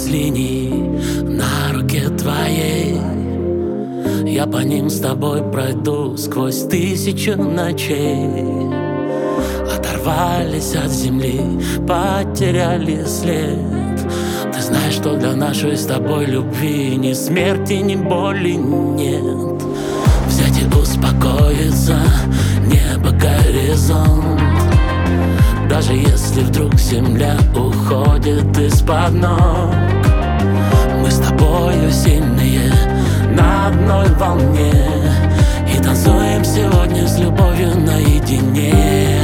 линий на руке твоей. Я по ним с тобой пройду сквозь 1000 ночей. Оторвались от земли, потеряли след. Ты знаешь, что для нашей с тобой любви ни смерти, ни боли нет. Взять и успокоиться, небо, горизонт. Даже если вдруг земля уходит из-под ног, мы с тобою сильные на одной волне и танцуем сегодня с любовью наедине.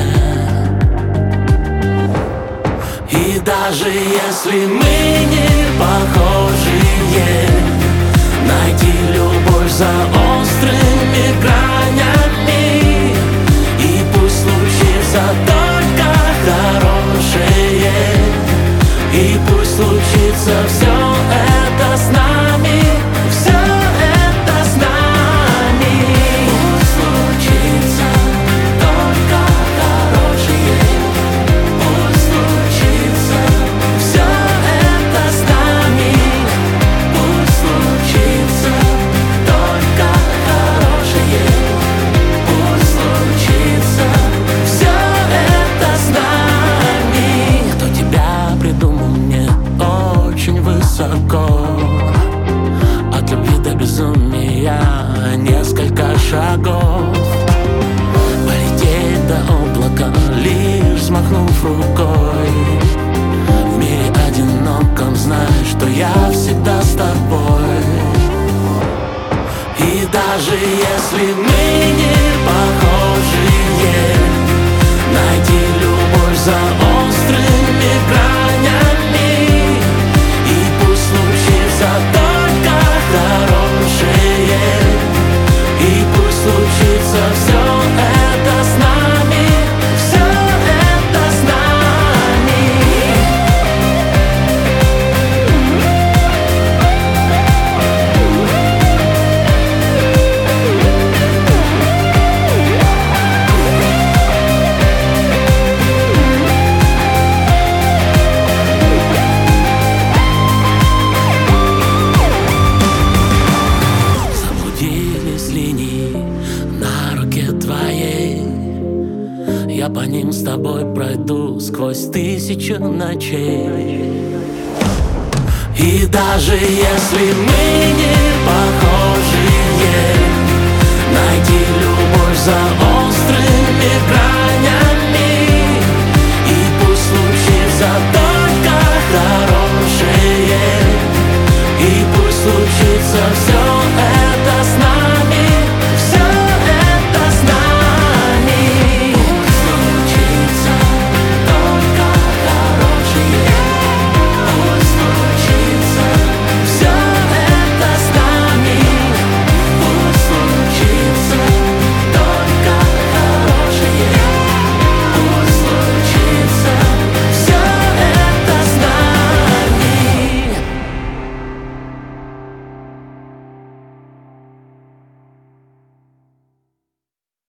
И даже если мы не похожие, найти любовь за острыми гранями. И пусть случится только хорошее, и пусть случится все это с нами, все это с нами. Пусть случится только хорошее, пусть случится все это с нами. Пусть случится только хорошее, пусть случится все это с нами. Кто тебя придумал, мне очень высоко. От любви до безумия несколько шагов. Полететь до облака, лишь взмахнув рукой. В мире одиноком знай, что я всегда с тобой. И даже если мы не похожие, найти любовь за острыми гранями. И пусть случится только хорошее, и пусть случится все это с нами, все это с нами. Заблудились линии на руке твоей. Я по ним с тобой пройду сквозь 1000 ночей. И даже если мы не